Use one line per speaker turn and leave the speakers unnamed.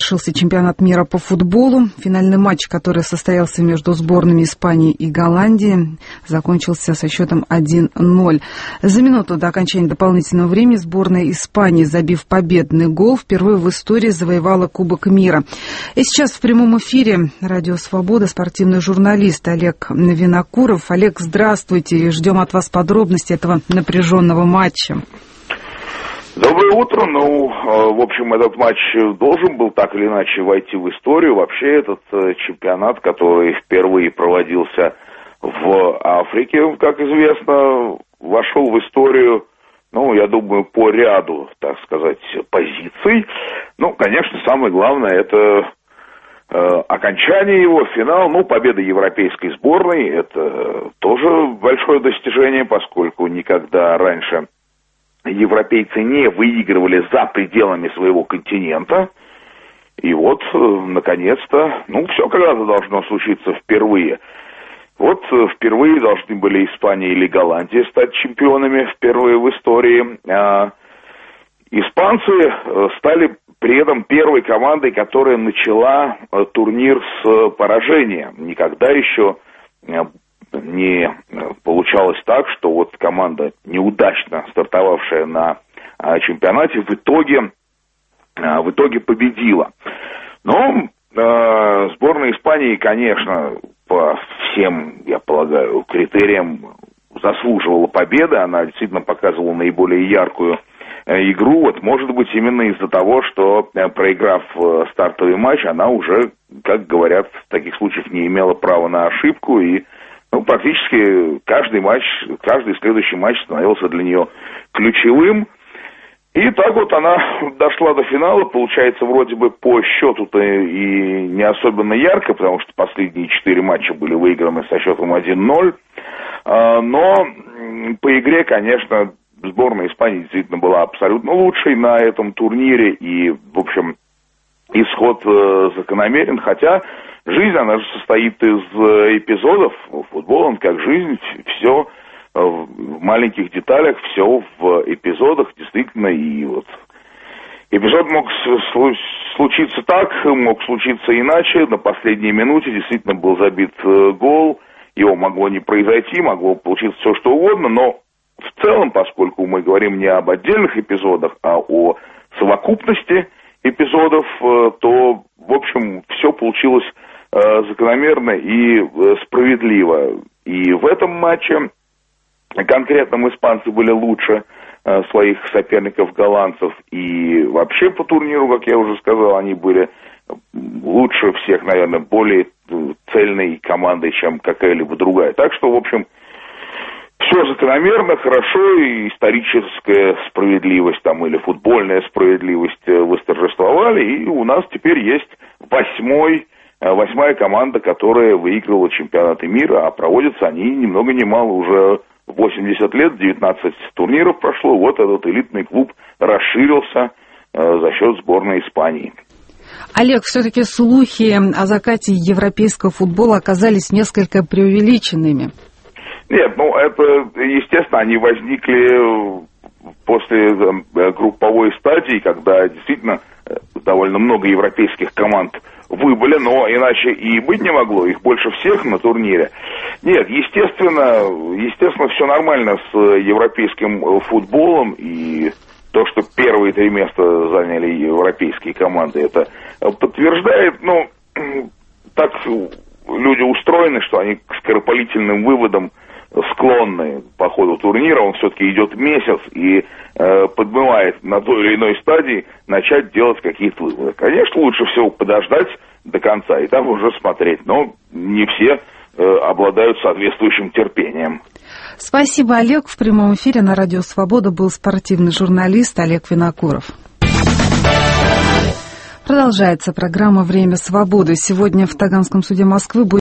завершился чемпионат мира по футболу. Финальный матч, который состоялся между сборными Испании и Голландии, закончился со счетом 1-0. За минуту до окончания дополнительного времени сборная Испании, забив победный гол, впервые в истории завоевала Кубок мира. И сейчас в прямом эфире Радио Свобода спортивный журналист Олег Винокуров. Олег, здравствуйте, и ждем от вас подробностей этого напряженного матча.
Доброе утро. В общем, этот матч должен был так или иначе войти в историю. Вообще, этот чемпионат, который впервые проводился в Африке, как известно, вошел в историю, я думаю, по ряду, так сказать, позиций. Конечно, самое главное, это окончание его, финал, победа европейской сборной. Это тоже большое достижение, поскольку никогда раньше европейцы не выигрывали за пределами своего континента. И вот, наконец-то, все когда-то должно случиться впервые. Вот впервые должны были Испания или Голландия стать чемпионами впервые в истории. Испанцы стали при этом первой командой, которая начала турнир с поражения. Никогда еще не получалось так, что вот команда, неудачно стартовавшая на чемпионате, в итоге победила. Но сборная Испании, конечно, по всем, я полагаю, критериям заслуживала победы. Она действительно показывала наиболее яркую игру. Вот, может быть, именно из-за того, что, проиграв стартовый матч, она уже, как говорят, в таких случаях не имела права на ошибку, и практически каждый следующий матч становился для нее ключевым. И так вот она дошла до финала, получается, вроде бы по счету-то и не особенно ярко, потому что последние 4 матча были выиграны со счетом 1-0. Но по игре, конечно, сборная Испании действительно была абсолютно лучшей на этом турнире, и, в общем, исход закономерен, хотя жизнь, она же состоит из эпизодов. Футбол, он как жизнь, все в маленьких деталях, все в эпизодах, действительно. И вот эпизод мог случиться так, мог случиться иначе. На последней минуте действительно был забит гол, его могло не произойти, могло получиться все что угодно, но в целом, поскольку мы говорим не об отдельных эпизодах, а о совокупности эпизодов, то, в общем, все получилось закономерно и справедливо. И в этом матче конкретно испанцы были лучше своих соперников голландцев, и вообще по турниру, как я уже сказал, они были лучше всех, наверное, более цельной командой, чем какая-либо другая. Так что, в общем, все закономерно, хорошо, и историческая справедливость или футбольная справедливость восторжествовали, и у нас теперь есть восьмая команда, которая выиграла чемпионаты мира, а проводятся они ни много ни мало уже 80 лет, 19 турниров прошло, вот этот элитный клуб расширился за счет сборной Испании.
Олег, все-таки слухи о закате европейского футбола оказались несколько преувеличенными.
Нет, это, естественно, они возникли после групповой стадии, когда действительно довольно много европейских команд выбыли, но иначе и быть не могло, их больше всех на турнире. Нет, естественно, все нормально с европейским футболом, и то, что первые 3 места заняли европейские команды, это подтверждает, так люди устроены, что они к скоропалительным выводам склонны по ходу турнира, он все-таки идет месяц и подбывает на той или иной стадии начать делать какие-то выводы. Конечно, лучше всего подождать до конца и там уже смотреть, но не все обладают соответствующим терпением.
Спасибо, Олег. В прямом эфире на Радио Свобода был спортивный журналист Олег Винокуров. Продолжается программа «Время свободы». Сегодня в Таганском суде Москвы будет